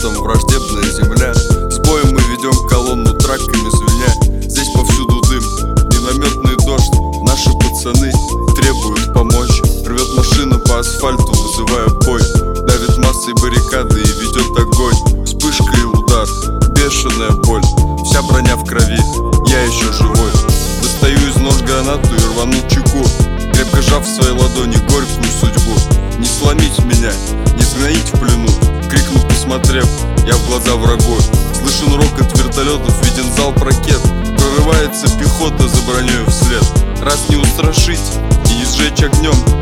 летом враждебная земля. С боем мы ведем колонну траками звеня. Здесь повсюду дым, минометный дождь. Наши пацаны требуют помочь. Рвет машина по асфальту, вызывая бой. Давит массой баррикады и ведет огонь. Вспышка и удар, бешеная боль. Вся броня в крови, я еще живой. Достаю из нож гранату и рвану чеку, крепко сжав в своей ладони горькую судьбу. Не сломить меня, не сгноить в плену, крикнул, посмотрев я в глаза врагу. Слышен рокот вертолетов, виден залп ракет. Прорывается пехота за броней вслед. Раз не устрашить и не сжечь огнем,